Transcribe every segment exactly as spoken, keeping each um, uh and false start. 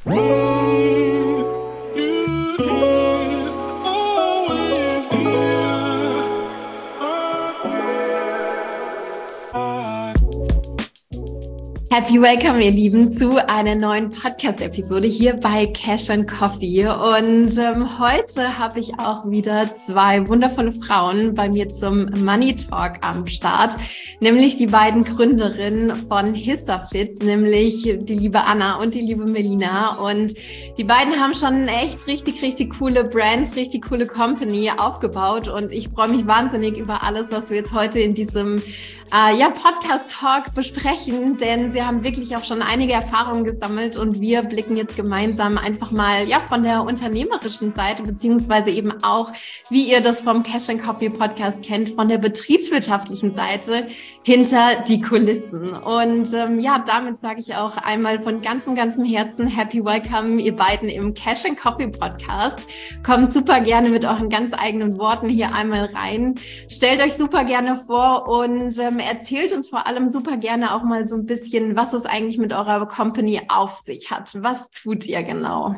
Happy Welcome, ihr Lieben, zu einer neuen Podcast-Episode hier bei Cash and Coffee. Und ähm, heute habe ich auch wieder zwei wundervolle Frauen bei mir zum Money Talk am Start, nämlich die beiden Gründerinnen von Histafit, nämlich die liebe Anna und die liebe Melina. Und die beiden haben schon eine echt richtig, richtig coole Brands, richtig coole Company aufgebaut. Und ich freue mich wahnsinnig über alles, was wir jetzt heute in diesem äh, ja, Podcast-Talk besprechen, denn sie haben wirklich auch schon einige Erfahrungen gesammelt und wir blicken jetzt gemeinsam einfach mal ja von der unternehmerischen Seite, beziehungsweise eben auch, wie ihr das vom Cash and Coffee Podcast kennt, von der betriebswirtschaftlichen Seite hinter die Kulissen. Und ähm, ja, damit sage ich auch einmal von ganzem, ganzem Herzen Happy Welcome, ihr beiden im Cash and Coffee Podcast. Kommt super gerne mit euren ganz eigenen Worten hier einmal rein. Stellt euch super gerne vor und ähm, erzählt uns vor allem super gerne auch mal so ein bisschen, was es eigentlich mit eurer Company auf sich hat. Was tut ihr genau?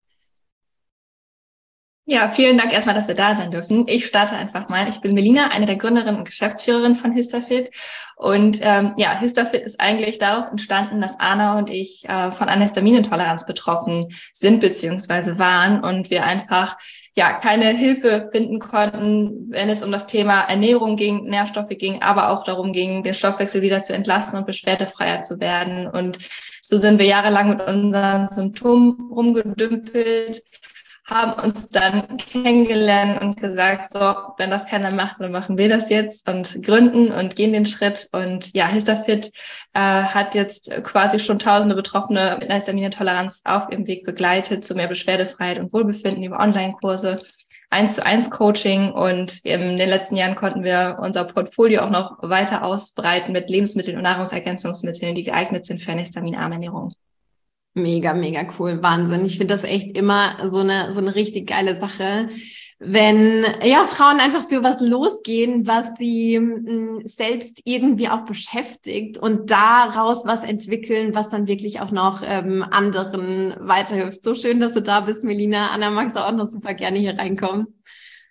Ja, vielen Dank erstmal, dass wir da sein dürfen. Ich starte einfach mal. Ich bin Melina, eine der Gründerinnen und Geschäftsführerin von Histafit. Und ähm, ja, Histafit ist eigentlich daraus entstanden, dass Anna und ich äh, von einer Histaminintoleranz betroffen sind bzw. waren und wir einfach ja keine Hilfe finden konnten, wenn es um das Thema Ernährung ging, Nährstoffe ging, aber auch darum ging, den Stoffwechsel wieder zu entlasten und beschwerdefreier zu werden. Und so sind wir jahrelang mit unseren Symptomen rumgedümpelt, haben uns dann kennengelernt und gesagt, so, wenn das keiner macht, dann machen wir das jetzt und gründen und gehen den Schritt. Und ja, Histafit äh, hat jetzt quasi schon tausende Betroffene mit einer Histaminintoleranz auf ihrem Weg begleitet zu mehr Beschwerdefreiheit und Wohlbefinden über Online-Kurse, eins zu eins Coaching. Und in den letzten Jahren konnten wir unser Portfolio auch noch weiter ausbreiten mit Lebensmitteln und Nahrungsergänzungsmitteln, die geeignet sind für eine histaminarme Ernährung. Mega, mega cool. Wahnsinn. Ich finde das echt immer so eine, so eine richtig geile Sache, wenn ja Frauen einfach für was losgehen, was sie m, selbst irgendwie auch beschäftigt und daraus was entwickeln, was dann wirklich auch noch ähm, anderen weiterhilft. So schön, dass du da bist, Melina. Anna, magst du auch noch super gerne hier reinkommen?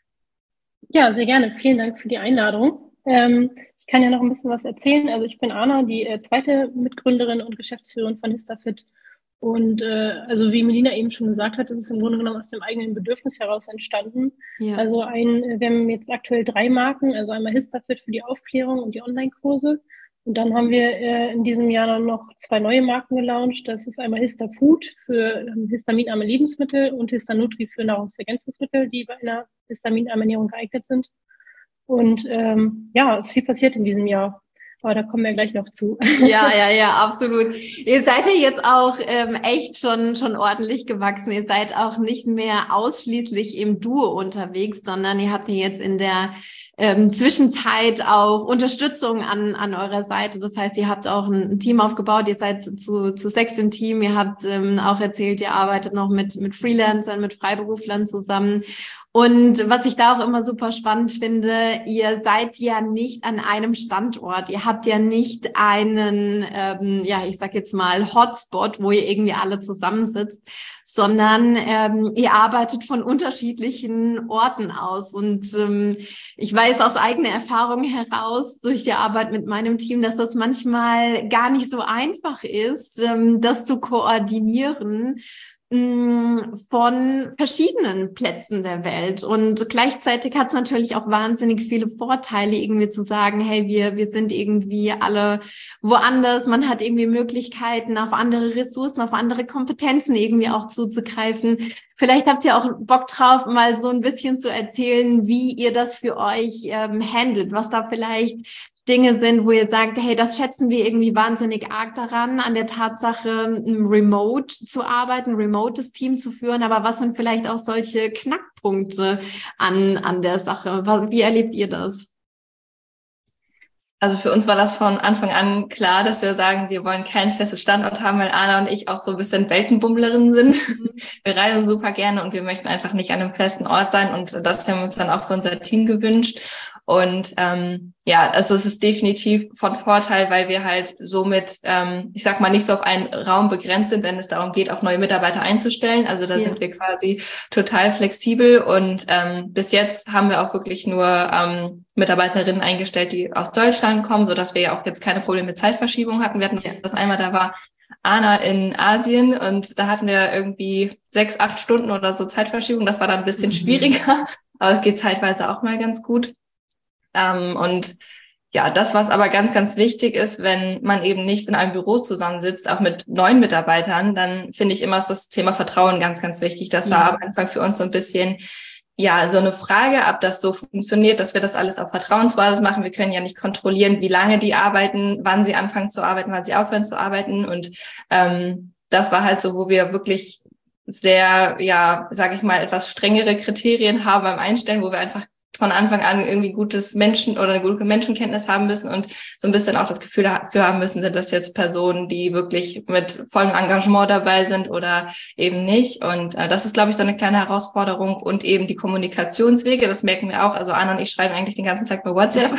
Ja, sehr gerne. Vielen Dank für die Einladung. Ähm, ich kann ja noch ein bisschen was erzählen. Also ich bin Anna, die äh, zweite Mitgründerin und Geschäftsführerin von Histafit. Und äh, also wie Melina eben schon gesagt hat, ist es im Grunde genommen aus dem eigenen Bedürfnis heraus entstanden. Ja. Also ein, wir haben jetzt aktuell drei Marken, also einmal Histafit für die Aufklärung und die Online-Kurse. Und dann haben wir äh, in diesem Jahr dann noch zwei neue Marken gelauncht. Das ist einmal Histafood für ähm, histaminarme Lebensmittel und Histanutri für Nahrungsergänzungsmittel, die bei einer histaminarmen Ernährung geeignet sind. Und ähm, ja, es ist viel passiert in diesem Jahr. Aber da kommen wir gleich noch zu. Ja, ja, ja, absolut. Ihr seid ja jetzt auch ähm, echt schon schon ordentlich gewachsen. Ihr seid auch nicht mehr ausschließlich im Duo unterwegs, sondern ihr habt ja jetzt in der ähm, Zwischenzeit auch Unterstützung an an eurer Seite. Das heißt, ihr habt auch ein Team aufgebaut. Ihr seid zu zu sechs im Team. Ihr habt ähm, auch erzählt, ihr arbeitet noch mit mit Freelancern, mit Freiberuflern zusammen. Und was ich da auch immer super spannend finde, ihr seid ja nicht an einem Standort. Ihr habt ja nicht einen, ähm, ja, ich sag jetzt mal Hotspot, wo ihr irgendwie alle zusammensitzt, sondern ähm, ihr arbeitet von unterschiedlichen Orten aus. Und ähm, ich weiß aus eigener Erfahrung heraus durch die Arbeit mit meinem Team, dass das manchmal gar nicht so einfach ist, ähm, das zu koordinieren von verschiedenen Plätzen der Welt. Und gleichzeitig hat es natürlich auch wahnsinnig viele Vorteile, irgendwie zu sagen, hey, wir wir sind irgendwie alle woanders. Man hat irgendwie Möglichkeiten, auf andere Ressourcen, auf andere Kompetenzen irgendwie auch zuzugreifen. Vielleicht habt ihr auch Bock drauf, mal so ein bisschen zu erzählen, wie ihr das für euch ähm, handelt, was da vielleicht Dinge sind, wo ihr sagt, hey, das schätzen wir irgendwie wahnsinnig arg daran, an der Tatsache, remote zu arbeiten, remotes Team zu führen. Aber was sind vielleicht auch solche Knackpunkte an, an der Sache? Wie erlebt ihr das? Also für uns war das von Anfang an klar, dass wir sagen, wir wollen keinen festen Standort haben, weil Anna und ich auch so ein bisschen Weltenbummlerinnen sind. Mhm. Wir reisen super gerne und wir möchten einfach nicht an einem festen Ort sein. Und das haben wir uns dann auch für unser Team gewünscht. Und ähm, ja, also es ist definitiv von Vorteil, weil wir halt somit, ähm, ich sag mal, nicht so auf einen Raum begrenzt sind, wenn es darum geht, auch neue Mitarbeiter einzustellen. Also da ja. sind wir quasi total flexibel und ähm, bis jetzt haben wir auch wirklich nur ähm, Mitarbeiterinnen eingestellt, die aus Deutschland kommen, so dass wir ja auch jetzt keine Probleme mit Zeitverschiebung hatten. Wir hatten ja. das einmal, da war Anna in Asien und da hatten wir irgendwie sechs, acht Stunden oder so Zeitverschiebung. Das war dann ein bisschen mhm. schwieriger, aber es geht zeitweise auch mal ganz gut. Ähm, und ja, das, was aber ganz, ganz wichtig ist, wenn man eben nicht in einem Büro zusammensitzt, auch mit neuen Mitarbeitern, dann finde ich immer ist das Thema Vertrauen ganz, ganz wichtig. Das war ja. am Anfang für uns so ein bisschen, ja, so eine Frage, ob das so funktioniert, dass wir das alles auf Vertrauensbasis machen. Wir können ja nicht kontrollieren, wie lange die arbeiten, wann sie anfangen zu arbeiten, wann sie aufhören zu arbeiten. Und ähm, das war halt so, wo wir wirklich sehr, ja, sage ich mal, etwas strengere Kriterien haben beim Einstellen, wo wir einfach von Anfang an irgendwie gutes Menschen oder eine gute Menschenkenntnis haben müssen und so ein bisschen auch das Gefühl dafür haben müssen, sind das jetzt Personen, die wirklich mit vollem Engagement dabei sind oder eben nicht. Und äh, das ist, glaube ich, so eine kleine Herausforderung und eben die Kommunikationswege, das merken wir auch. Also Anna und ich schreiben eigentlich den ganzen Tag bei WhatsApp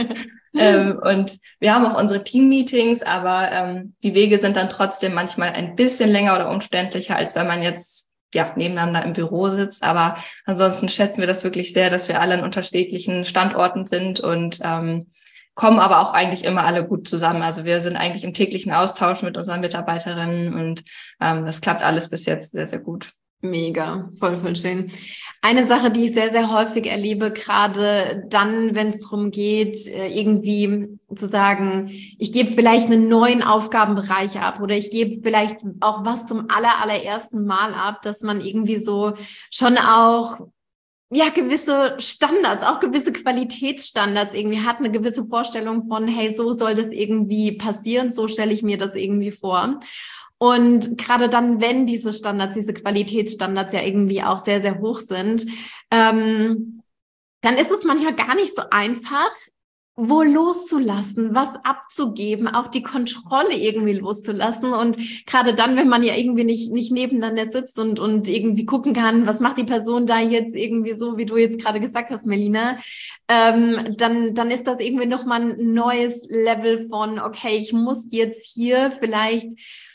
ähm, und wir haben auch unsere Team-Meetings, aber ähm, die Wege sind dann trotzdem manchmal ein bisschen länger oder umständlicher, als wenn man jetzt ja, nebeneinander im Büro sitzt. Aber ansonsten schätzen wir das wirklich sehr, dass wir alle an unterschiedlichen Standorten sind und ähm, kommen aber auch eigentlich immer alle gut zusammen. Also wir sind eigentlich im täglichen Austausch mit unseren Mitarbeiterinnen und ähm, das klappt alles bis jetzt sehr, sehr gut. Mega, voll, voll schön. Eine Sache, die ich sehr, sehr häufig erlebe, gerade dann, wenn es darum geht, irgendwie zu sagen, ich gebe vielleicht einen neuen Aufgabenbereich ab oder ich gebe vielleicht auch was zum aller, allerersten Mal ab, dass man irgendwie so schon auch ja gewisse Standards, auch gewisse Qualitätsstandards irgendwie hat, eine gewisse Vorstellung von, hey, so soll das irgendwie passieren, so stelle ich mir das irgendwie vor. Und gerade dann, wenn diese Standards, diese Qualitätsstandards ja irgendwie auch sehr, sehr hoch sind, ähm, dann ist es manchmal gar nicht so einfach, wo loszulassen, was abzugeben, auch die Kontrolle irgendwie loszulassen. Und gerade dann, wenn man ja irgendwie nicht nicht nebeneinander sitzt und und irgendwie gucken kann, was macht die Person da jetzt irgendwie so, wie du jetzt gerade gesagt hast, Melina, ähm, dann dann ist das irgendwie nochmal ein neues Level von, okay, ich muss jetzt hier vielleicht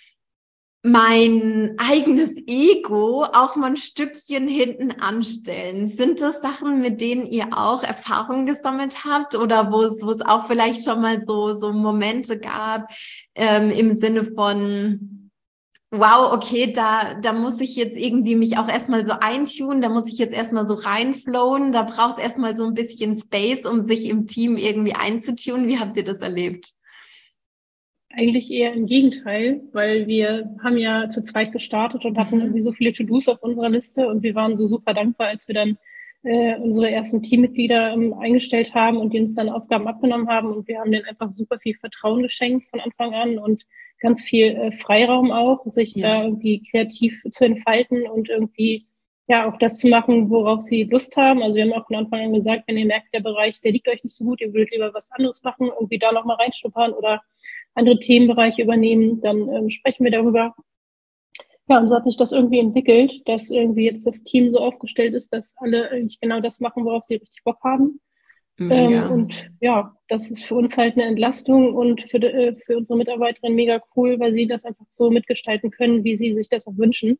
mein eigenes Ego auch mal ein Stückchen hinten anstellen. Sind das Sachen, mit denen ihr auch Erfahrungen gesammelt habt oder wo es, wo es auch vielleicht schon mal so, so Momente gab, ähm, im Sinne von, wow, okay, da, da muss ich jetzt irgendwie mich auch erstmal so eintunen, da muss ich jetzt erstmal so reinflowen, da braucht es erstmal so ein bisschen Space, um sich im Team irgendwie einzutunen. Wie habt ihr das erlebt? Eigentlich eher im Gegenteil, weil wir haben ja zu zweit gestartet und hatten irgendwie so viele To-Dos auf unserer Liste und wir waren so super dankbar, als wir dann äh, unsere ersten Teammitglieder ähm, eingestellt haben und die uns dann Aufgaben abgenommen haben und wir haben denen einfach super viel Vertrauen geschenkt von Anfang an und ganz viel äh, Freiraum auch, sich ja. da irgendwie kreativ zu entfalten und irgendwie ja auch das zu machen, worauf sie Lust haben. Also wir haben auch von Anfang an gesagt, wenn ihr merkt, der Bereich, der liegt euch nicht so gut, ihr würdet lieber was anderes machen, irgendwie da nochmal reinschnuppern oder andere Themenbereiche übernehmen, dann ähm, sprechen wir darüber. Ja, und so hat sich das irgendwie entwickelt, dass irgendwie jetzt das Team so aufgestellt ist, dass alle eigentlich genau das machen, worauf sie richtig Bock haben. Ähm, und ja, das ist für uns halt eine Entlastung und für, äh, für unsere Mitarbeiterinnen mega cool, weil sie das einfach so mitgestalten können, wie sie sich das auch wünschen.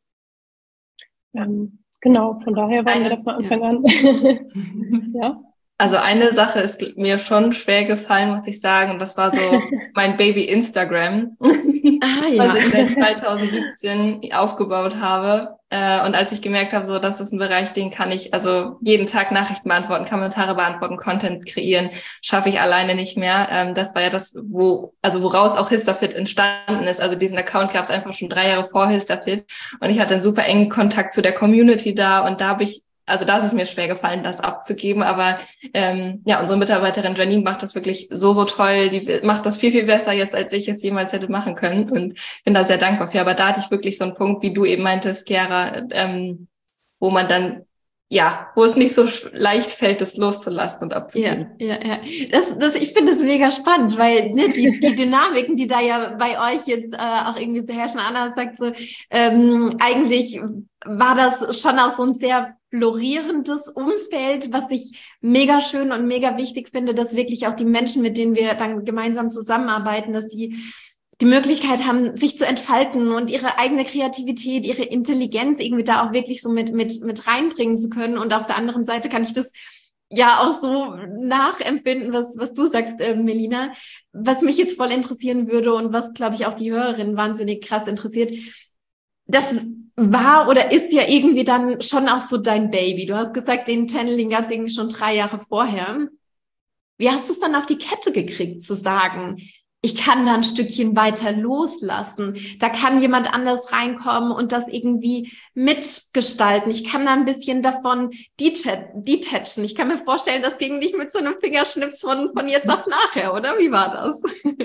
Ähm, genau, von daher waren wir da von Anfang ja. an. ja. Also eine Sache ist mir schon schwer gefallen, muss ich sagen. Und das war so mein Baby Instagram, ah, ja. was ich seit zwanzig siebzehn aufgebaut habe. Und als ich gemerkt habe, so, das ist ein Bereich, den kann ich also jeden Tag Nachrichten beantworten, Kommentare beantworten, Content kreieren, schaffe ich alleine nicht mehr. Das war ja das, wo also woraus auch Histafit entstanden ist. Also diesen Account gab es einfach schon drei Jahre vor Histafit. Und ich hatte einen super engen Kontakt zu der Community da. Und da habe ich Also da ist es mir schwer gefallen, das abzugeben. Aber ähm, ja, unsere Mitarbeiterin Janine macht das wirklich so, so toll. Die macht das viel, viel besser jetzt, als ich es jemals hätte machen können. Und bin da sehr dankbar für. Aber da hatte ich wirklich so einen Punkt, wie du eben meintest, Chiara, ähm, wo man dann ja, wo es nicht so leicht fällt, das loszulassen und abzugeben. Ja, ja, ja. Das, das, ich finde das mega spannend, weil ne, die, die Dynamiken, die da ja bei euch jetzt äh, auch irgendwie so herrschen, Anna sagt so, ähm, eigentlich war das schon auch so ein sehr florierendes Umfeld, was ich mega schön und mega wichtig finde, dass wirklich auch die Menschen, mit denen wir dann gemeinsam zusammenarbeiten, dass sie die Möglichkeit haben, sich zu entfalten und ihre eigene Kreativität, ihre Intelligenz irgendwie da auch wirklich so mit, mit, mit reinbringen zu können. Und auf der anderen Seite kann ich das ja auch so nachempfinden, was, was du sagst, äh, Melina. Was mich jetzt voll interessieren würde und was, glaube ich, auch die Hörerinnen wahnsinnig krass interessiert, das war oder ist ja irgendwie dann schon auch so dein Baby. Du hast gesagt, den Channeling gab es irgendwie schon drei Jahre vorher. Wie hast du es dann auf die Kette gekriegt, zu sagen, ich kann da ein Stückchen weiter loslassen. Da kann jemand anders reinkommen und das irgendwie mitgestalten. Ich kann da ein bisschen davon detachen. Ich kann mir vorstellen, das ging nicht mit so einem Fingerschnips von, von jetzt auf nachher, oder? Wie war das?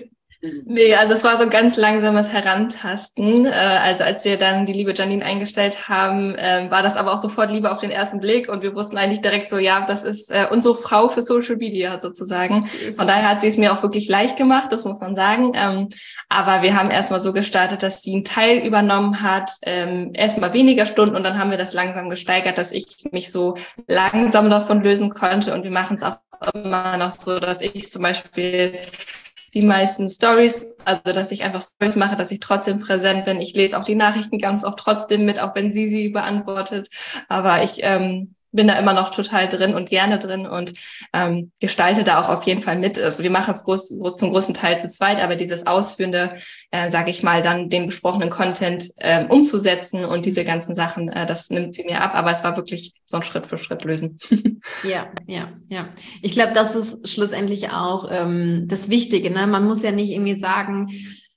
Nee, also es war so ein ganz langsames Herantasten. Äh, also als wir dann die liebe Janine eingestellt haben, äh, war das aber auch sofort Liebe auf den ersten Blick und wir wussten eigentlich direkt so, ja, das ist äh, unsere Frau für Social Media sozusagen. Von daher hat sie es mir auch wirklich leicht gemacht, das muss man sagen. Ähm, aber wir haben erstmal so gestartet, dass sie einen Teil übernommen hat, ähm, erstmal weniger Stunden und dann haben wir das langsam gesteigert, dass ich mich so langsam davon lösen konnte und wir machen es auch immer noch so, dass ich zum Beispiel die meisten Stories, also dass ich einfach Stories mache, dass ich trotzdem präsent bin. Ich lese auch die Nachrichten ganz oft trotzdem mit, auch wenn sie sie beantwortet. Aber ich ähm, bin da immer noch total drin und gerne drin und ähm, gestalte da auch auf jeden Fall mit. Also wir machen es groß, groß, zum großen Teil zu zweit, aber dieses Ausführende, äh, sage ich mal, dann den besprochenen Content äh, umzusetzen und diese ganzen Sachen, äh, das nimmt sie mir ab. Aber es war wirklich so ein Schritt für Schritt lösen. Ja, ja, ja. Ich glaube, das ist schlussendlich auch ähm, das Wichtige, ne? Man muss ja nicht irgendwie sagen,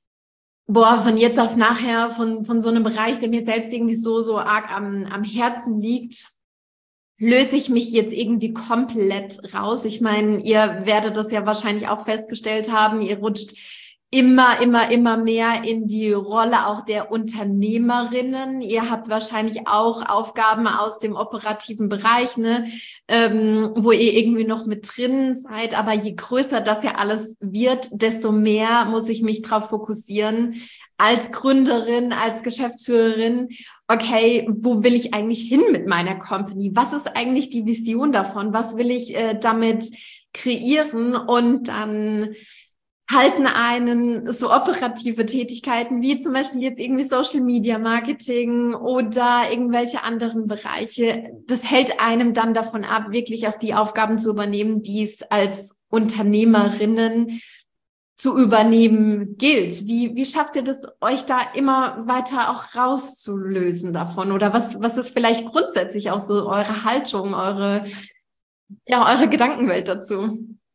boah, von jetzt auf nachher, von, von so einem Bereich, der mir selbst irgendwie so, so arg am, am Herzen liegt, löse ich mich jetzt irgendwie komplett raus. Ich meine, ihr werdet das ja wahrscheinlich auch festgestellt haben, ihr rutscht immer, immer, immer mehr in die Rolle auch der Unternehmerinnen. Ihr habt wahrscheinlich auch Aufgaben aus dem operativen Bereich, ne, ähm, wo ihr irgendwie noch mit drin seid. Aber je größer das ja alles wird, desto mehr muss ich mich drauf fokussieren, als Gründerin, als Geschäftsführerin. Okay, wo will ich eigentlich hin mit meiner Company? Was ist eigentlich die Vision davon? Was will ich äh, damit kreieren? Und dann halten einen so operative Tätigkeiten wie zum Beispiel jetzt irgendwie Social Media Marketing oder irgendwelche anderen Bereiche. Das hält einem dann davon ab, wirklich auch die Aufgaben zu übernehmen, die es als Unternehmerinnen zu übernehmen gilt. Wie, wie schafft ihr das, euch da immer weiter auch rauszulösen davon? Oder was, was ist vielleicht grundsätzlich auch so eure Haltung, eure, ja, eure Gedankenwelt dazu?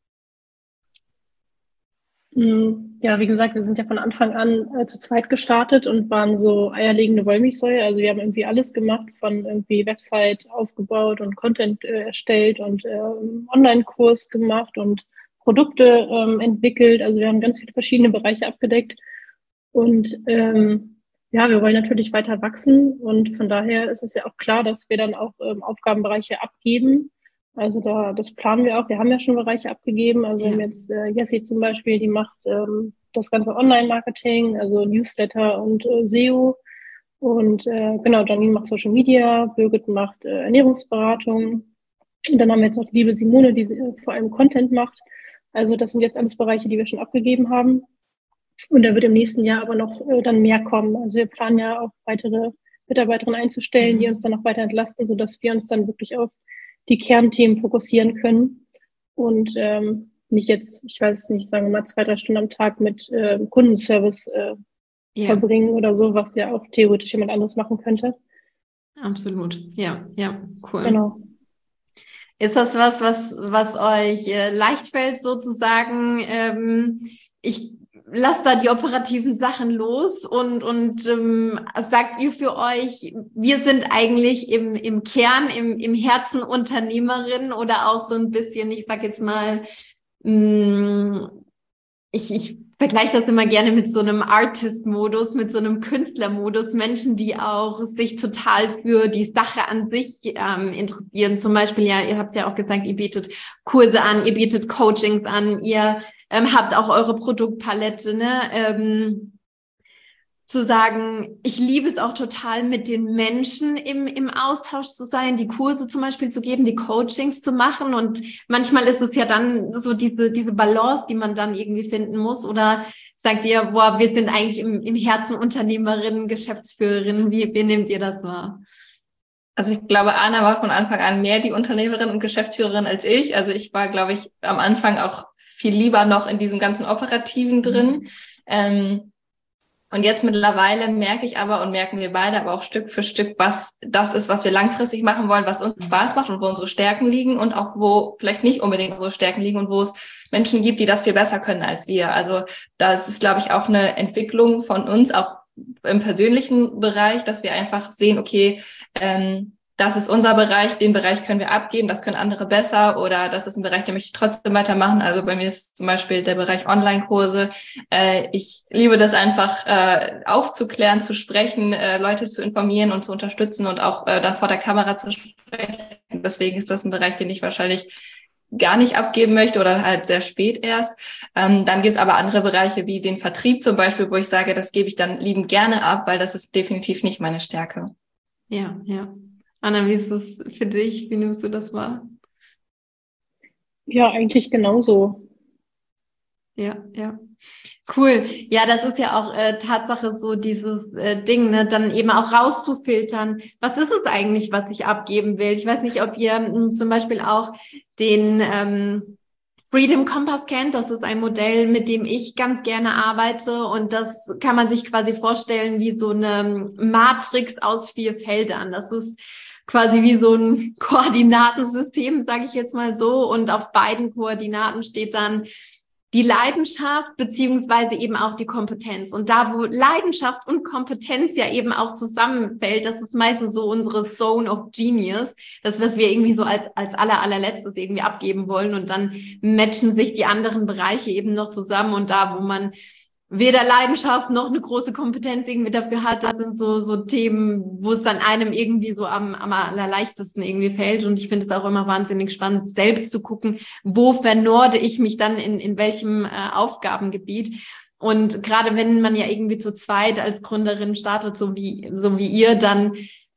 Ja, wie gesagt, wir sind ja von Anfang an äh, zu zweit gestartet und waren so eierlegende Wollmilchsäue. Also wir haben irgendwie alles gemacht, von irgendwie Website aufgebaut und Content äh, erstellt und äh, Online-Kurs gemacht und Produkte ähm, entwickelt. Also wir haben ganz viele verschiedene Bereiche abgedeckt. Und ähm, ja, wir wollen natürlich weiter wachsen. Und von daher ist es ja auch klar, dass wir dann auch ähm, Aufgabenbereiche abgeben. Also da, das planen wir auch. Wir haben ja schon Bereiche abgegeben. Also Ja. wir haben jetzt äh, Jessie zum Beispiel, die macht ähm, das ganze Online-Marketing, also Newsletter und äh, S E O. Und äh, genau, Janine macht Social Media, Birgit macht äh, Ernährungsberatung. Und dann haben wir jetzt noch die liebe Simone, die äh, vor allem Content macht. Also das sind jetzt alles Bereiche, die wir schon abgegeben haben. Und da wird im nächsten Jahr aber noch äh, dann mehr kommen. Also wir planen ja auch weitere Mitarbeiterinnen einzustellen, mhm. die uns dann noch weiter entlasten, sodass wir uns dann wirklich auf die Kernthemen fokussieren können und ähm, nicht jetzt, ich weiß nicht, sagen wir mal zwei, drei Stunden am Tag mit äh, Kundenservice äh, yeah. verbringen oder so, was ja auch theoretisch jemand anderes machen könnte. Absolut, ja, ja, cool. Genau. Ist das was, was, was euch äh, leicht fällt, sozusagen? Ähm, ich lasse da die operativen Sachen los und, und ähm, sagt ihr für euch, wir sind eigentlich im, im Kern, im, im Herzen Unternehmerin oder auch so ein bisschen, ich sag jetzt mal, mh, ich, ich vergleiche das immer gerne mit so einem Artist-Modus, mit so einem Künstler-Modus. Menschen, die auch sich total für die Sache an sich ähm, interessieren. Zum Beispiel, ja, ihr habt ja auch gesagt, ihr bietet Kurse an, ihr bietet Coachings an, ihr ähm, habt auch eure Produktpalette, ne? Ähm, zu sagen, ich liebe es auch total, mit den Menschen im, im Austausch zu sein, die Kurse zum Beispiel zu geben, die Coachings zu machen. Und manchmal ist es ja dann so diese, diese Balance, die man dann irgendwie finden muss. Oder sagt ihr, boah, wir sind eigentlich im, im Herzen Unternehmerinnen, Geschäftsführerinnen. Wie, wie nehmt ihr das wahr? Also ich glaube, Anna war von Anfang an mehr die Unternehmerin und Geschäftsführerin als ich. Also ich war, glaube ich, am Anfang auch viel lieber noch in diesem ganzen Operativen drin. Mhm. Ähm, Und jetzt mittlerweile merke ich aber und merken wir beide aber auch Stück für Stück, was das ist, was wir langfristig machen wollen, was uns Spaß macht und wo unsere Stärken liegen und auch wo vielleicht nicht unbedingt unsere Stärken liegen und wo es Menschen gibt, die das viel besser können als wir. Also das ist, glaube ich, auch eine Entwicklung von uns, auch im persönlichen Bereich, dass wir einfach sehen, okay, ähm, das ist unser Bereich, den Bereich können wir abgeben, das können andere besser oder das ist ein Bereich, den möchte ich trotzdem weitermachen. Also bei mir ist zum Beispiel der Bereich Online-Kurse. Äh, ich liebe das einfach äh, aufzuklären, zu sprechen, äh, Leute zu informieren und zu unterstützen und auch äh, dann vor der Kamera zu sprechen. Deswegen ist das ein Bereich, den ich wahrscheinlich gar nicht abgeben möchte oder halt sehr spät erst. Ähm, dann gibt's aber andere Bereiche wie den Vertrieb zum Beispiel, wo ich sage, das gebe ich dann liebend gerne ab, weil das ist definitiv nicht meine Stärke. Ja, ja. Anna, wie ist es für dich? Wie nimmst du das wahr? Ja, eigentlich genauso. Ja, ja. Cool. Ja, das ist ja auch äh, Tatsache so dieses äh, Ding, ne, dann eben auch rauszufiltern. Was ist es eigentlich, was ich abgeben will? Ich weiß nicht, ob ihr mh, zum Beispiel auch den ähm, Freedom Kompass kennt. Das ist ein Modell, mit dem ich ganz gerne arbeite und das kann man sich quasi vorstellen wie so eine Matrix aus vier Feldern. Das ist quasi wie so ein Koordinatensystem, sage ich jetzt mal so. Und auf beiden Koordinaten steht dann die Leidenschaft beziehungsweise eben auch die Kompetenz. Und da, wo Leidenschaft und Kompetenz ja eben auch zusammenfällt, das ist meistens so unsere Zone of Genius, das, was wir irgendwie so als, als aller, allerletztes irgendwie abgeben wollen. Und dann matchen sich die anderen Bereiche eben noch zusammen. Und da, wo man weder Leidenschaft noch eine große Kompetenz irgendwie dafür hat, das sind so so Themen, wo es dann einem irgendwie so am, am allerleichtesten irgendwie fällt. Und ich finde es auch immer wahnsinnig spannend, selbst zu gucken, wo vernorde ich mich dann in in welchem äh, Aufgabengebiet. Und gerade wenn man ja irgendwie zu zweit als Gründerin startet, so wie so wie ihr, dann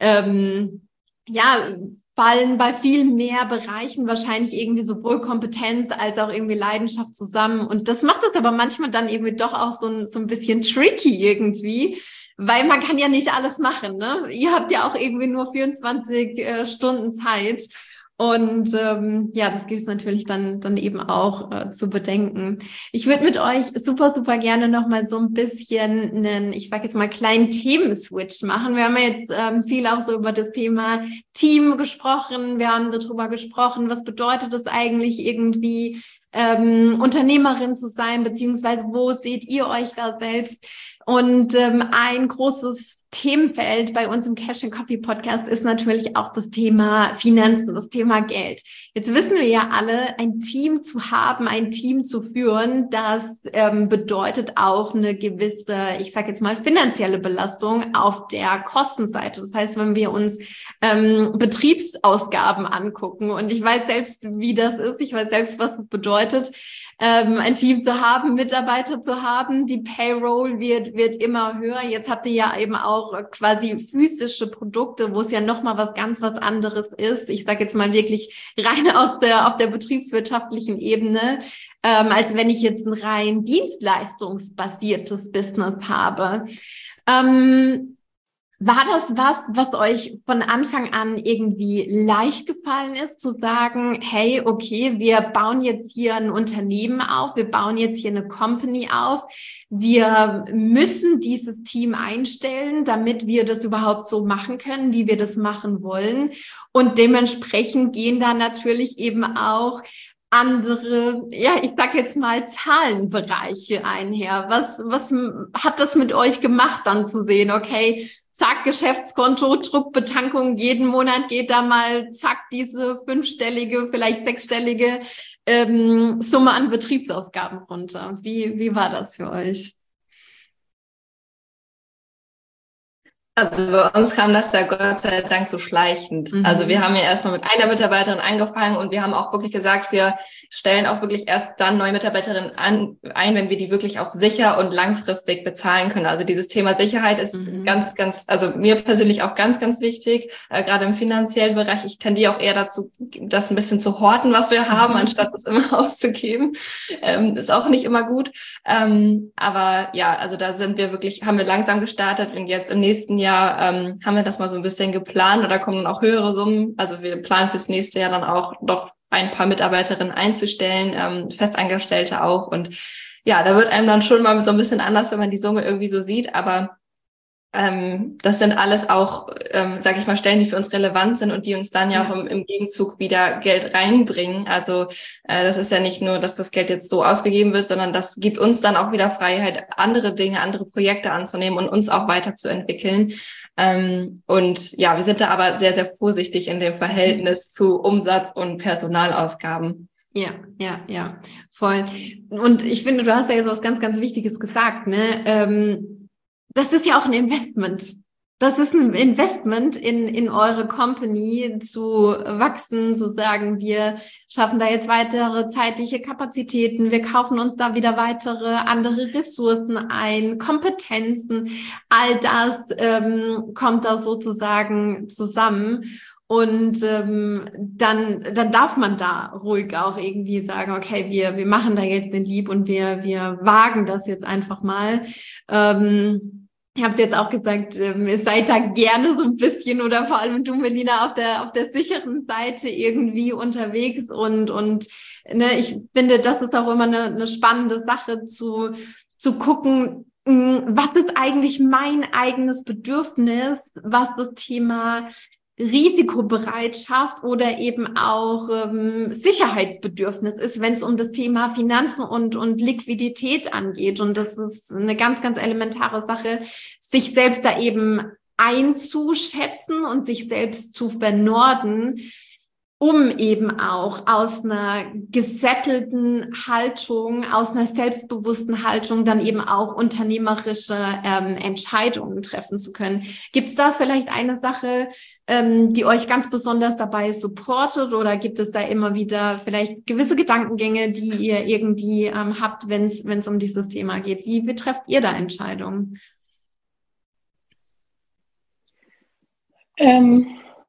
ähm, ja fallen bei viel mehr Bereichen wahrscheinlich irgendwie sowohl Kompetenz als auch irgendwie Leidenschaft zusammen. Und das macht es aber manchmal dann irgendwie doch auch so ein, so ein bisschen tricky irgendwie, weil man kann ja nicht alles machen, ne? Ihr habt ja auch irgendwie nur vierundzwanzig äh, Stunden Zeit. Und ähm, ja, das gilt natürlich dann dann eben auch äh, zu bedenken. Ich würde mit euch super, super gerne nochmal so ein bisschen einen, ich sage jetzt mal, kleinen Themenswitch machen. Wir haben ja jetzt ähm, viel auch so über das Thema Team gesprochen. Wir haben darüber gesprochen, was bedeutet es eigentlich irgendwie, ähm, Unternehmerin zu sein, beziehungsweise wo seht ihr euch da selbst? Und ähm, ein großes Themenfeld bei uns im Cash and Coffee Podcast ist natürlich auch das Thema Finanzen, das Thema Geld. Jetzt wissen wir ja alle, ein Team zu haben, ein Team zu führen, das ähm, bedeutet auch eine gewisse, ich sage jetzt mal, finanzielle Belastung auf der Kostenseite. Das heißt, wenn wir uns ähm, Betriebsausgaben angucken und ich weiß selbst, wie das ist, ich weiß selbst, was es bedeutet, ähm, ein Team zu haben, Mitarbeiter zu haben, die Payroll wird wird immer höher. Jetzt habt ihr ja eben auch quasi physische Produkte, wo es ja nochmal was ganz was anderes ist. Ich sage jetzt mal wirklich rein aus der auf der betriebswirtschaftlichen Ebene, ähm, als wenn ich jetzt ein rein dienstleistungsbasiertes Business habe. Ähm, War das was, was euch von Anfang an irgendwie leicht gefallen ist, zu sagen, hey, okay, wir bauen jetzt hier ein Unternehmen auf, wir bauen jetzt hier eine Company auf, wir müssen dieses Team einstellen, damit wir das überhaupt so machen können, wie wir das machen wollen. Und dementsprechend gehen da natürlich eben auch andere, ja, ich sag jetzt mal Zahlenbereiche einher. Was, was hat das mit euch gemacht, dann zu sehen, okay, zack, Geschäftskonto, Druckbetankung, jeden Monat geht da mal, zack, diese fünfstellige, vielleicht sechsstellige ähm, Summe an Betriebsausgaben runter. Wie, wie war das für euch? Also bei uns kam das ja Gott sei Dank so schleichend. Mhm. Also wir haben ja erstmal mit einer Mitarbeiterin angefangen und wir haben auch wirklich gesagt, wir stellen auch wirklich erst dann neue Mitarbeiterinnen an, ein, wenn wir die wirklich auch sicher und langfristig bezahlen können. Also dieses Thema Sicherheit ist mhm. ganz, ganz, also mir persönlich auch ganz, ganz wichtig, äh, gerade im finanziellen Bereich. Ich tendiere auch eher dazu, das ein bisschen zu horten, was wir haben, mhm. anstatt es immer auszugeben. Ähm, ist auch nicht immer gut. Ähm, aber ja, also da sind wir wirklich, haben wir langsam gestartet und jetzt im nächsten Jahr Ja, ähm, haben wir das mal so ein bisschen geplant oder kommen dann auch höhere Summen. Also wir planen fürs nächste Jahr dann auch noch ein paar Mitarbeiterinnen einzustellen, ähm, Festangestellte auch. Und ja, da wird einem dann schon mal so ein bisschen anders, wenn man die Summe irgendwie so sieht. Aber ähm, das sind alles auch, ähm, sage ich mal, Stellen, die für uns relevant sind und die uns dann ja, ja. auch im, im Gegenzug wieder Geld reinbringen. Also äh, das ist ja nicht nur, dass das Geld jetzt so ausgegeben wird, sondern das gibt uns dann auch wieder Freiheit, andere Dinge, andere Projekte anzunehmen und uns auch weiterzuentwickeln. Ähm, und ja, wir sind da aber sehr, sehr vorsichtig in dem Verhältnis zu Umsatz und Personalausgaben. Ja, ja, ja, voll. Und ich finde, du hast ja jetzt was ganz, ganz Wichtiges gesagt, ne? Ähm, Das ist ja auch ein Investment. Das ist ein Investment in, in eure Company zu wachsen, zu sagen, wir schaffen da jetzt weitere zeitliche Kapazitäten, wir kaufen uns da wieder weitere andere Ressourcen ein, Kompetenzen, all das ähm, kommt da sozusagen zusammen. Und ähm, dann, dann darf man da ruhig auch irgendwie sagen, okay, wir, wir machen da jetzt den Leap und wir, wir wagen das jetzt einfach mal. Ähm, Ihr habt jetzt auch gesagt, ähm, ihr seid da gerne so ein bisschen oder vor allem du, Melina, auf der auf der sicheren Seite irgendwie unterwegs und und ne, ich finde, das ist auch immer eine, eine spannende Sache zu zu gucken, was ist eigentlich mein eigenes Bedürfnis, was das Thema Risikobereitschaft oder eben auch ähm, Sicherheitsbedürfnis ist, wenn es um das Thema Finanzen und und Liquidität angeht. Und das ist eine ganz, ganz elementare Sache, sich selbst da eben einzuschätzen und sich selbst zu vernorden, um eben auch aus einer gesettelten Haltung, aus einer selbstbewussten Haltung dann eben auch unternehmerische ähm, Entscheidungen treffen zu können. Gibt es da vielleicht eine Sache, ähm, die euch ganz besonders dabei supportet, oder gibt es da immer wieder vielleicht gewisse Gedankengänge, die ihr irgendwie ähm, habt, wenn es wenn es um dieses Thema geht? Wie, wie trefft ihr da Entscheidungen? Ähm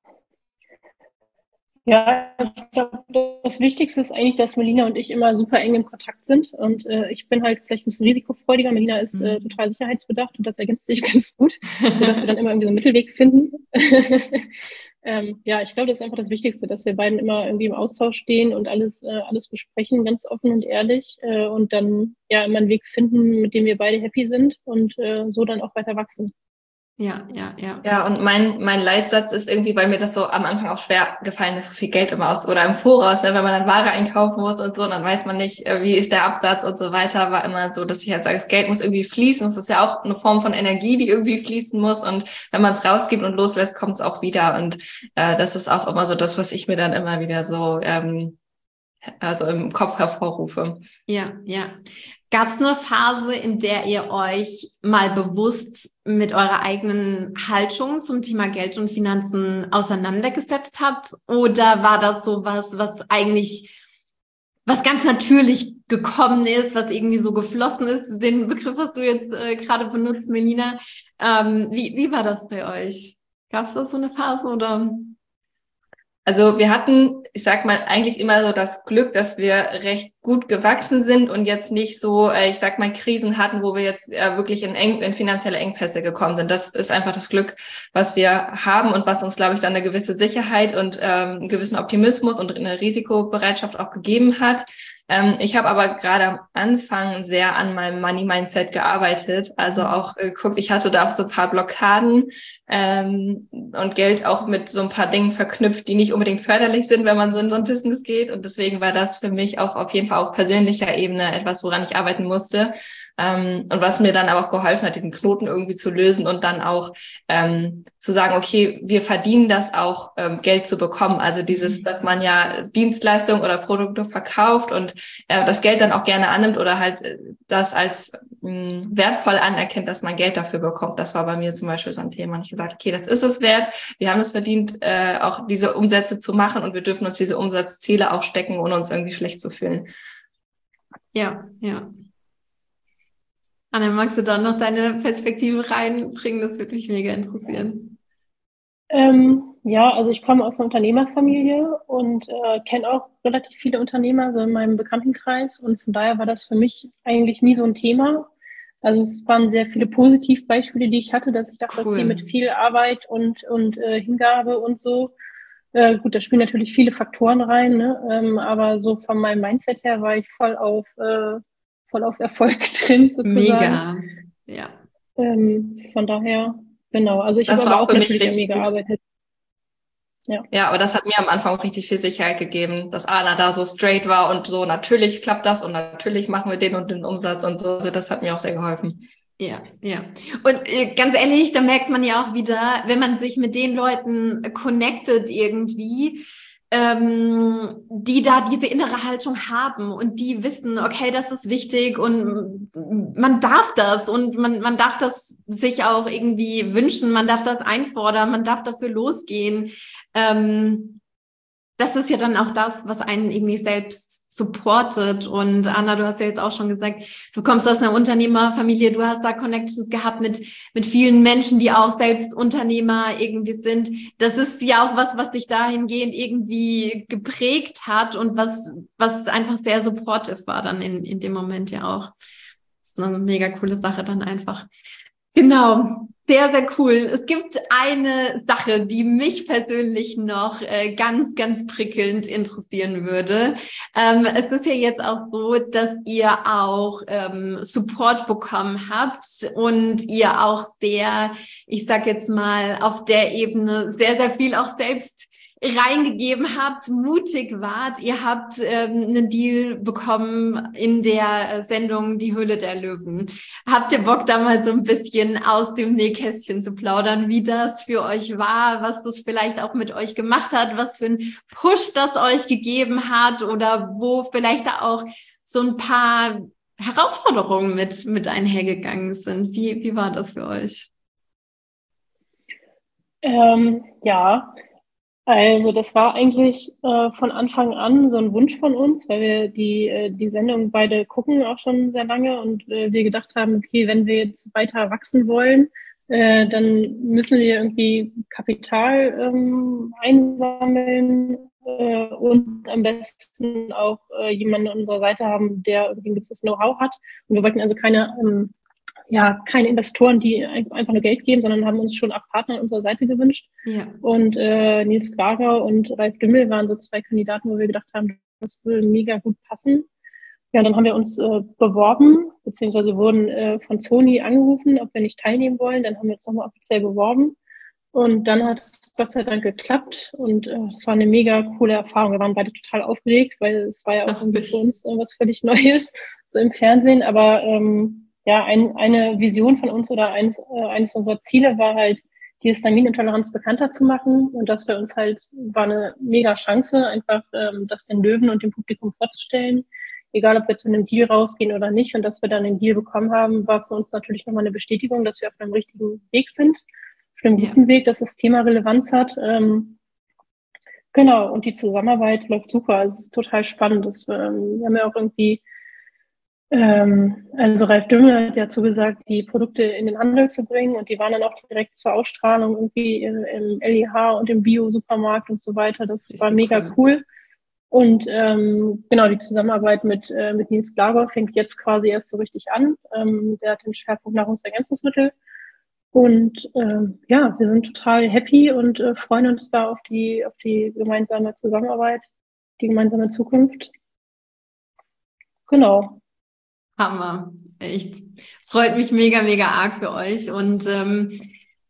Ja, ich glaube, das Wichtigste ist eigentlich, dass Melina und ich immer super eng im Kontakt sind. Und äh, ich bin halt vielleicht ein bisschen risikofreudiger. Melina ist äh, total sicherheitsbedacht und das ergänzt sich ganz gut, sodass wir dann immer irgendwie so einen Mittelweg finden. ähm, ja, ich glaube, das ist einfach das Wichtigste, dass wir beiden immer irgendwie im Austausch stehen und alles, äh, alles besprechen, ganz offen und ehrlich. Äh, und dann ja immer einen Weg finden, mit dem wir beide happy sind und äh, so dann auch weiter wachsen. Ja, ja, ja. Ja, und mein mein Leitsatz ist irgendwie, weil mir das so am Anfang auch schwer gefallen ist, so viel Geld immer aus oder im Voraus, ne, wenn man dann Ware einkaufen muss und so, dann weiß man nicht, wie ist der Absatz und so weiter, war immer so, dass ich halt sage, das Geld muss irgendwie fließen. Es ist ja auch eine Form von Energie, die irgendwie fließen muss, und wenn man es rausgibt und loslässt, kommt es auch wieder, und äh, das ist auch immer so das, was ich mir dann immer wieder so ähm, also im Kopf hervorrufe. Ja, ja. Gab es eine Phase, in der ihr euch mal bewusst mit eurer eigenen Haltung zum Thema Geld und Finanzen auseinandergesetzt habt? Oder war das so was, was eigentlich, was ganz natürlich gekommen ist, was irgendwie so geflossen ist? Den Begriff hast du jetzt äh, gerade benutzt, Melina. Ähm, wie, wie war das bei euch? Gab es da so eine Phase oder? Also wir hatten, ich sag mal, eigentlich immer so das Glück, dass wir recht gut gewachsen sind und jetzt nicht so, ich sag mal, Krisen hatten, wo wir jetzt wirklich in, eng, in finanzielle Engpässe gekommen sind. Das ist einfach das Glück, was wir haben und was uns, glaube ich, dann eine gewisse Sicherheit und ähm, einen gewissen Optimismus und eine Risikobereitschaft auch gegeben hat. Ähm, ich habe aber gerade am Anfang sehr an meinem Money-Mindset gearbeitet, also auch äh, geguckt, ich hatte da auch so ein paar Blockaden ähm, und Geld auch mit so ein paar Dingen verknüpft, die nicht unbedingt förderlich sind, wenn man so in so ein Business geht, und deswegen war das für mich auch auf jeden Fall auf persönlicher Ebene etwas, woran ich arbeiten musste. Ähm, und was mir dann aber auch geholfen hat, diesen Knoten irgendwie zu lösen und dann auch ähm, zu sagen, okay, wir verdienen das auch, ähm, Geld zu bekommen. Also dieses, dass man ja Dienstleistungen oder Produkte verkauft und äh, das Geld dann auch gerne annimmt oder halt äh, das als mh, wertvoll anerkennt, dass man Geld dafür bekommt. Das war bei mir zum Beispiel so ein Thema. Und ich gesagt, okay, das ist es wert. Wir haben es verdient, äh, auch diese Umsätze zu machen und wir dürfen uns diese Umsatzziele auch stecken, ohne uns irgendwie schlecht zu fühlen. Ja, ja. Anna, magst du da noch deine Perspektive reinbringen? Das würde mich mega interessieren. Ähm, ja, also ich komme aus einer Unternehmerfamilie und äh, kenne auch relativ viele Unternehmer so in meinem Bekanntenkreis und von daher war das für mich eigentlich nie so ein Thema. Also es waren sehr viele Positivbeispiele, die ich hatte, dass ich dachte, Cool. okay, mit viel Arbeit und und äh, Hingabe und so. Äh, gut, da spielen natürlich viele Faktoren rein, ne? Ähm, aber so von meinem Mindset her war ich voll auf äh, voll auf Erfolg drin sozusagen. Mega, ja. Ähm, von daher, genau. Also ich Das habe war aber auch auch für mich natürlich an mir richtig gut. gearbeitet. Ja. Ja, aber das hat mir am Anfang auch richtig viel Sicherheit gegeben, dass Anna da so straight war und so, natürlich klappt das und natürlich machen wir den und den Umsatz und so. Also das hat mir auch sehr geholfen. Ja, ja. Und äh, ganz ehrlich, da merkt man ja auch wieder, wenn man sich mit den Leuten connectet irgendwie, ähm, die da diese innere Haltung haben und die wissen, okay, das ist wichtig und man darf das und man, man darf das sich auch irgendwie wünschen, man darf das einfordern, man darf dafür losgehen. Ähm, das ist ja dann auch das, was einen irgendwie selbst supportet. Und Anna, du hast ja jetzt auch schon gesagt, du kommst aus einer Unternehmerfamilie, du hast da Connections gehabt mit mit vielen Menschen, die auch selbst Unternehmer irgendwie sind. Das ist ja auch was, was dich dahingehend irgendwie geprägt hat und was was einfach sehr supportive war dann in in dem Moment ja auch. Das ist eine mega coole Sache dann einfach. Genau, sehr, sehr cool. Es gibt eine Sache, die mich persönlich noch äh, ganz, ganz prickelnd interessieren würde. Ähm, es ist ja jetzt auch so, dass ihr auch ähm, Support bekommen habt und ihr auch sehr, ich sag jetzt mal, auf der Ebene sehr, sehr viel auch selbst reingegeben habt, mutig wart. Ihr habt ähm, einen Deal bekommen in der Sendung Die Höhle der Löwen. Habt ihr Bock, da mal so ein bisschen aus dem Nähkästchen zu plaudern, wie das für euch war, was das vielleicht auch mit euch gemacht hat, was für ein Push das euch gegeben hat oder wo vielleicht da auch so ein paar Herausforderungen mit, mit einhergegangen sind? Wie, wie war das für euch? Ähm, ja, also das war eigentlich äh, von Anfang an so ein Wunsch von uns, weil wir die, äh, die Sendung beide gucken auch schon sehr lange und äh, wir gedacht haben, okay, wenn wir jetzt weiter wachsen wollen, äh, dann müssen wir irgendwie Kapital ähm, einsammeln äh, und am besten auch äh, jemanden an unserer Seite haben, der irgendwie ein gewisses Know-how hat. Und wir wollten also keine ähm, ja, keine Investoren, die einfach nur Geld geben, sondern haben uns schon auch Partner an unserer Seite gewünscht. Ja. Und äh, Nils Klager und Ralf Dümmel waren so zwei Kandidaten, wo wir gedacht haben, das würde mega gut passen. Ja, dann haben wir uns äh, beworben, beziehungsweise wurden äh, von Sony angerufen, ob wir nicht teilnehmen wollen. Dann haben wir uns nochmal offiziell beworben. Und dann hat es Gott sei Dank geklappt. Und äh, es war eine mega coole Erfahrung. Wir waren beide total aufgeregt, weil es war ja auch irgendwie für uns was völlig Neues, so im Fernsehen. Aber ähm, ja, ein, eine Vision von uns oder eines, äh, eines unserer Ziele war halt, die Histaminintoleranz bekannter zu machen. Und das für uns halt war eine mega Chance, einfach ähm, das den Löwen und dem Publikum vorzustellen. Egal, ob wir zu einem Deal rausgehen oder nicht. Und dass wir dann den Deal bekommen haben, war für uns natürlich nochmal eine Bestätigung, dass wir auf einem richtigen Weg sind. Auf einem guten ja. Weg, dass das Thema Relevanz hat. Ähm, genau, und die Zusammenarbeit läuft super. Es ist total spannend. Das, ähm, wir haben ja auch irgendwie Ähm, also Ralf Dümmel hat ja zugesagt, die Produkte in den Handel zu bringen und die waren dann auch direkt zur Ausstrahlung irgendwie im, im L E H und im Bio-Supermarkt und so weiter. Das war mega cool. cool. Und ähm, genau, die Zusammenarbeit mit, äh, mit Nils Klager fängt jetzt quasi erst so richtig an. Ähm, der hat den Schwerpunkt Nahrungsergänzungsmittel. Und ähm, ja, wir sind total happy und äh, freuen uns da auf die, auf die gemeinsame Zusammenarbeit, die gemeinsame Zukunft. Genau. Hammer, echt. Freut mich mega, mega arg für euch. Und ähm,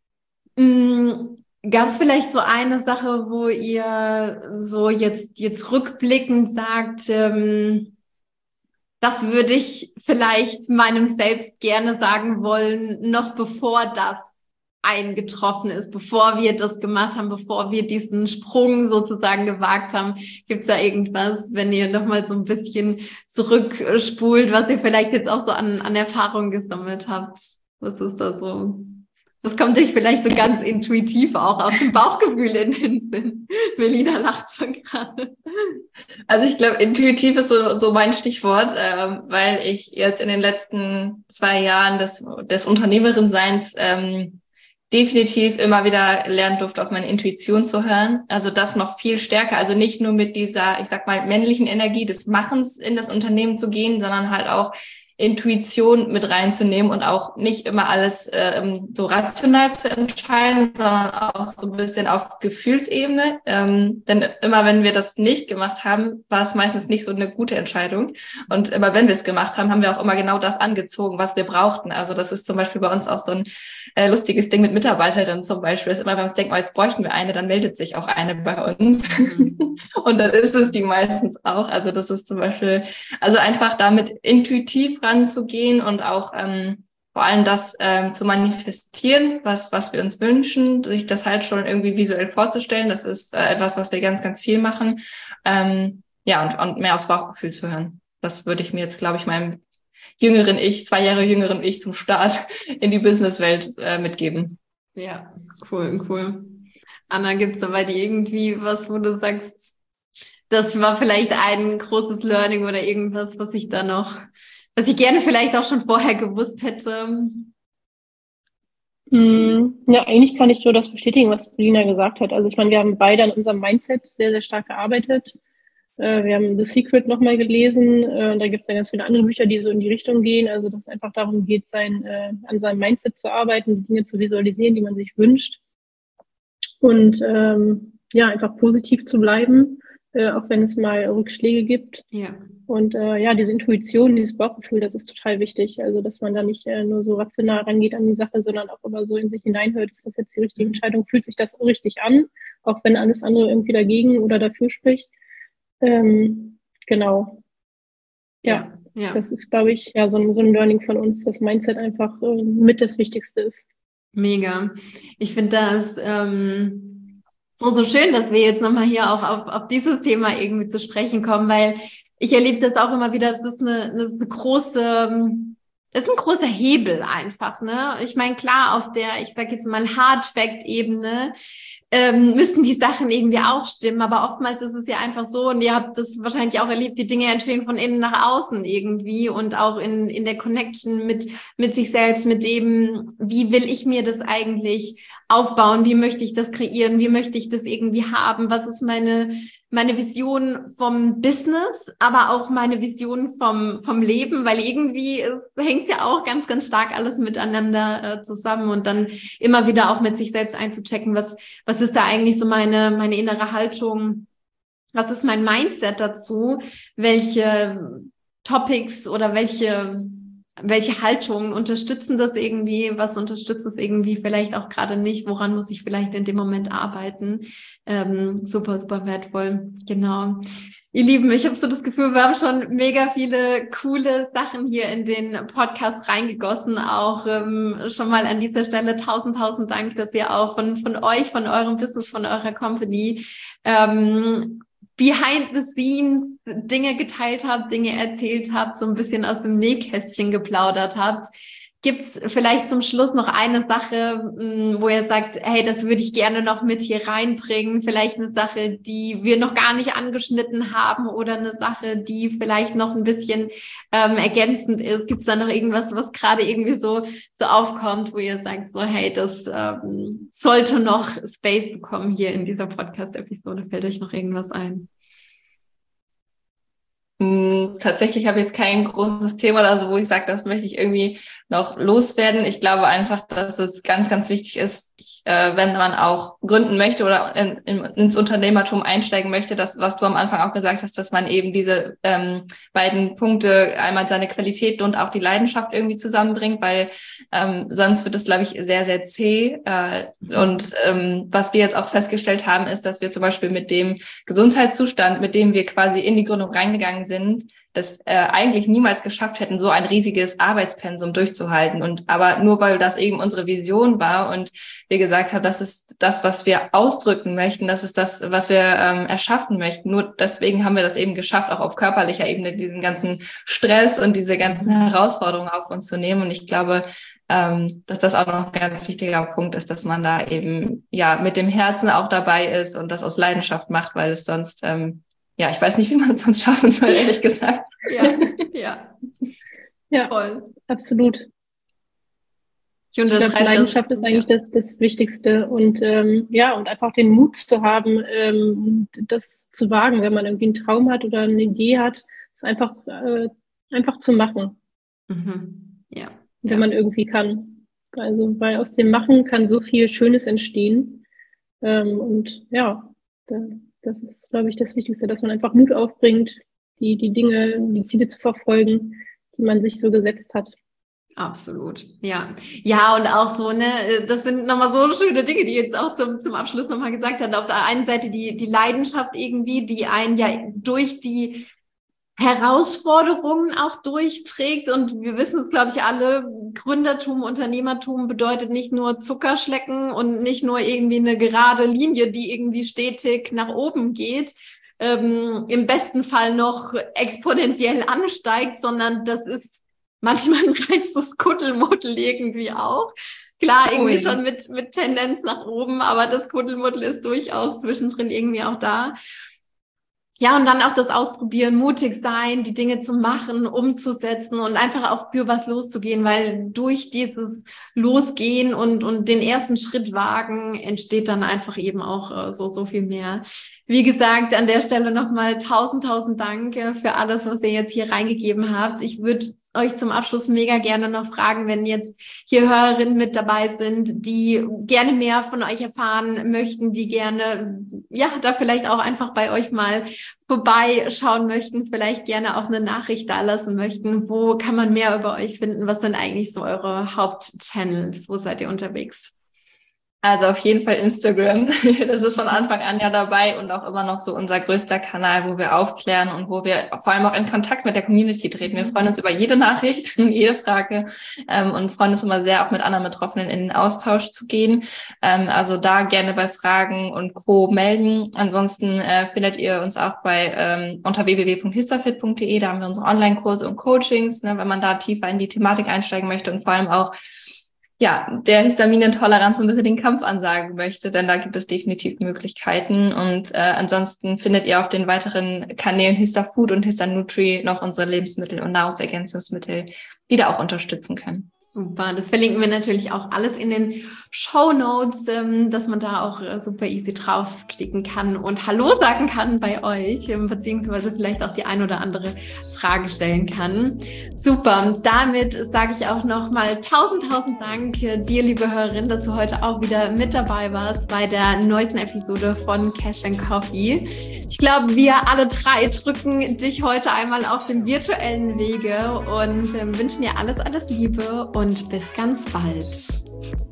gab es vielleicht so eine Sache, wo ihr so jetzt, jetzt rückblickend sagt, ähm, das würde ich vielleicht meinem Selbst gerne sagen wollen, noch bevor das eingetroffen ist, bevor wir das gemacht haben, bevor wir diesen Sprung sozusagen gewagt haben? Gibt es da irgendwas, wenn ihr nochmal so ein bisschen zurückspult, was ihr vielleicht jetzt auch so an, an Erfahrung gesammelt habt? Was ist da so? Das kommt euch vielleicht so ganz intuitiv auch aus dem Bauchgefühl in den Sinn. Melina lacht schon gerade. Also ich glaube, intuitiv ist so, so mein Stichwort, ähm, weil ich jetzt in den letzten zwei Jahren des, des Unternehmerin-Seins ähm, definitiv immer wieder lernen durfte, auf meine Intuition zu hören. Also das noch viel stärker. Also nicht nur mit dieser, ich sag mal, männlichen Energie des Machens in das Unternehmen zu gehen, sondern halt auch Intuition mit reinzunehmen und auch nicht immer alles äh, so rational zu entscheiden, sondern auch so ein bisschen auf Gefühlsebene. Ähm, denn immer wenn wir das nicht gemacht haben, war es meistens nicht so eine gute Entscheidung. Und immer wenn wir es gemacht haben, haben wir auch immer genau das angezogen, was wir brauchten. Also das ist zum Beispiel bei uns auch so ein äh, lustiges Ding mit Mitarbeiterinnen zum Beispiel. Dass immer, wenn wir uns denken, oh, jetzt bräuchten wir eine, dann meldet sich auch eine bei uns. Mhm. Und dann ist es die meistens auch. Also das ist zum Beispiel, also einfach damit intuitiv ranzugehen und auch ähm, vor allem das ähm, zu manifestieren, was was wir uns wünschen, sich das halt schon irgendwie visuell vorzustellen. Das ist äh, etwas, was wir ganz, ganz viel machen. Ähm, ja, und, und mehr aufs Bauchgefühl zu hören. Das würde ich mir jetzt, glaube ich, meinem jüngeren Ich, zwei Jahre jüngeren Ich zum Start in die Businesswelt äh, mitgeben. Ja, cool, cool. Anna, gibt's da bei dir irgendwie was, wo du sagst, das war vielleicht ein großes Learning oder irgendwas, was ich da noch, was ich gerne vielleicht auch schon vorher gewusst hätte? Ja, eigentlich kann ich so das bestätigen, was Melina gesagt hat. Also ich meine, wir haben beide an unserem Mindset sehr, sehr stark gearbeitet. Wir haben The Secret nochmal gelesen. Da gibt es ja ganz viele andere Bücher, die so in die Richtung gehen. Also dass es einfach darum geht, sein, an seinem Mindset zu arbeiten, die Dinge zu visualisieren, die man sich wünscht. Und ähm, ja, einfach positiv zu bleiben, äh, auch wenn es mal Rückschläge gibt. Ja. Und äh, ja, diese Intuition, dieses Bauchgefühl, das ist total wichtig. Also, dass man da nicht äh, nur so rational rangeht an die Sache, sondern auch immer so in sich hineinhört, ist das jetzt die richtige Entscheidung? Fühlt sich das richtig an, auch wenn alles andere irgendwie dagegen oder dafür spricht? Ähm, genau. Ja, ja, ja, das ist, glaube ich, ja so ein, so ein Learning von uns, dass Mindset einfach äh, mit das Wichtigste ist. Mega. Ich finde das ähm, so, so schön, dass wir jetzt nochmal hier auch auf, auf dieses Thema irgendwie zu sprechen kommen, weil ich erlebe das auch immer wieder, das ist eine, das ist eine große, das ist ein großer Hebel einfach, ne? Ich meine, klar, auf der, ich sag jetzt mal, Hard-Fact-Ebene ähm, müssen die Sachen irgendwie auch stimmen, aber oftmals ist es ja einfach so, und ihr habt das wahrscheinlich auch erlebt, die Dinge entstehen von innen nach außen irgendwie und auch in in der Connection mit mit sich selbst, mit dem, wie will ich mir das eigentlich aufbauen, wie möchte ich das kreieren, wie möchte ich das irgendwie haben, was ist meine meine Vision vom Business, aber auch meine Vision vom vom Leben, weil irgendwie hängt ja auch ganz, ganz stark alles miteinander äh, zusammen und dann immer wieder auch mit sich selbst einzuchecken, was was ist da eigentlich so meine meine innere Haltung, was ist mein Mindset dazu, welche Topics oder welche welche Haltungen unterstützen das irgendwie, was unterstützt es irgendwie vielleicht auch gerade nicht, woran muss ich vielleicht in dem Moment arbeiten. Ähm, super, super wertvoll, genau. Ihr Lieben, ich habe so das Gefühl, wir haben schon mega viele coole Sachen hier in den Podcast reingegossen, auch ähm, schon mal an dieser Stelle tausend, tausend Dank, dass ihr auch von von euch, von eurem Business, von eurer Company ähm, behind the scenes Dinge geteilt habt, Dinge erzählt habt, so ein bisschen aus dem Nähkästchen geplaudert habt. Gibt's vielleicht zum Schluss noch eine Sache, wo ihr sagt, hey, das würde ich gerne noch mit hier reinbringen? Vielleicht eine Sache, die wir noch gar nicht angeschnitten haben oder eine Sache, die vielleicht noch ein bisschen ähm, ergänzend ist? Gibt's da noch irgendwas, was gerade irgendwie so so aufkommt, wo ihr sagt, so hey, das ähm, sollte noch Space bekommen hier in dieser Podcast-Episode? Fällt euch noch irgendwas ein? Tatsächlich habe ich jetzt kein großes Thema oder so, wo ich sage, das möchte ich irgendwie noch loswerden. Ich glaube einfach, dass es ganz, ganz wichtig ist, ich, äh, wenn man auch gründen möchte oder in, in, ins Unternehmertum einsteigen möchte, das, was du am Anfang auch gesagt hast, dass man eben diese ähm, beiden Punkte, einmal seine Qualität und auch die Leidenschaft irgendwie zusammenbringt, weil ähm, sonst wird es, glaube ich, sehr, sehr zäh. Äh, und ähm, was wir jetzt auch festgestellt haben, ist, dass wir zum Beispiel mit dem Gesundheitszustand, mit dem wir quasi in die Gründung reingegangen sind, sind, das äh, eigentlich niemals geschafft hätten, so ein riesiges Arbeitspensum durchzuhalten. Und aber nur weil das eben unsere Vision war und wir gesagt haben, das ist das, was wir ausdrücken möchten, das ist das, was wir ähm, erschaffen möchten. Nur deswegen haben wir das eben geschafft, auch auf körperlicher Ebene diesen ganzen Stress und diese ganzen Herausforderungen auf uns zu nehmen. Und ich glaube, ähm, dass das auch noch ein ganz wichtiger Punkt ist, dass man da eben ja mit dem Herzen auch dabei ist und das aus Leidenschaft macht, weil es sonst ähm, ja, ich weiß nicht, wie man es sonst schaffen soll, ehrlich gesagt. Ja, ja. Ja, voll. Absolut. Ich, ich glaube, Leidenschaft ist eigentlich das, das Wichtigste und ähm, ja, und einfach den Mut zu haben, ähm, das zu wagen, wenn man irgendwie einen Traum hat oder eine Idee hat, es einfach, äh, einfach zu machen. Mhm. Ja. Wenn ja. man irgendwie kann. Also, weil aus dem Machen kann so viel Schönes entstehen. Ähm, und ja, da, das ist, glaube ich, das Wichtigste, dass man einfach Mut aufbringt, die, die Dinge, die Ziele zu verfolgen, die man sich so gesetzt hat. Absolut, ja. Ja, und auch so, ne, das sind nochmal so schöne Dinge, die jetzt auch zum, zum Abschluss nochmal gesagt hat. Auf der einen Seite die, die Leidenschaft irgendwie, die einen ja durch die Herausforderungen auch durchträgt. Und wir wissen es, glaube ich, alle, Gründertum, Unternehmertum bedeutet nicht nur Zuckerschlecken und nicht nur irgendwie eine gerade Linie, die irgendwie stetig nach oben geht, ähm, im besten Fall noch exponentiell ansteigt, sondern das ist manchmal ein reizes Kuddelmuddel irgendwie auch. Klar, irgendwie oh ja. schon mit, mit Tendenz nach oben, aber das Kuddelmuddel ist durchaus zwischendrin irgendwie auch da. Ja, und dann auch das Ausprobieren, mutig sein, die Dinge zu machen, umzusetzen und einfach auch für was loszugehen, weil durch dieses Losgehen und, und den ersten Schritt wagen entsteht dann einfach eben auch äh, so, so viel mehr. Wie gesagt, an der Stelle nochmal tausend, tausend Dank für alles, was ihr jetzt hier reingegeben habt. Ich würde euch zum Abschluss mega gerne noch fragen, wenn jetzt hier Hörerinnen mit dabei sind, die gerne mehr von euch erfahren möchten, die gerne, ja, da vielleicht auch einfach bei euch mal vorbeischauen möchten, vielleicht gerne auch eine Nachricht dalassen möchten. Wo kann man mehr über euch finden? Was sind eigentlich so eure Hauptchannels? Wo seid ihr unterwegs? Also auf jeden Fall Instagram. Das ist von Anfang an ja dabei und auch immer noch so unser größter Kanal, wo wir aufklären und wo wir vor allem auch in Kontakt mit der Community treten. Wir freuen uns über jede Nachricht, jede Frage ähm, und freuen uns immer sehr, auch mit anderen Betroffenen in den Austausch zu gehen. Ähm, also da gerne bei Fragen und Co. melden. Ansonsten äh, findet ihr uns auch bei ähm, unter w w w punkt histafit punkt d e. Da haben wir unsere Online-Kurse und Coachings, ne, wenn man da tiefer in die Thematik einsteigen möchte und vor allem auch ja, der Histaminintoleranz so ein bisschen den Kampf ansagen möchte, denn da gibt es definitiv Möglichkeiten. Und äh, ansonsten findet ihr auf den weiteren Kanälen Histafood und Histanutri noch unsere Lebensmittel und Nahrungsergänzungsmittel, die da auch unterstützen können. Super, das verlinken wir natürlich auch alles in den Shownotes, ähm, dass man da auch äh, super easy draufklicken kann und Hallo sagen kann bei euch, ähm, beziehungsweise vielleicht auch die ein oder andere Frage stellen kann. Super, damit sage ich auch nochmal tausend, tausend Dank äh, dir, liebe Hörerin, dass du heute auch wieder mit dabei warst bei der neuesten Episode von Cash and Coffee. Ich glaube, wir alle drei drücken dich heute einmal auf dem virtuellen Wege und äh, wünschen dir alles, alles Liebe und bis ganz bald.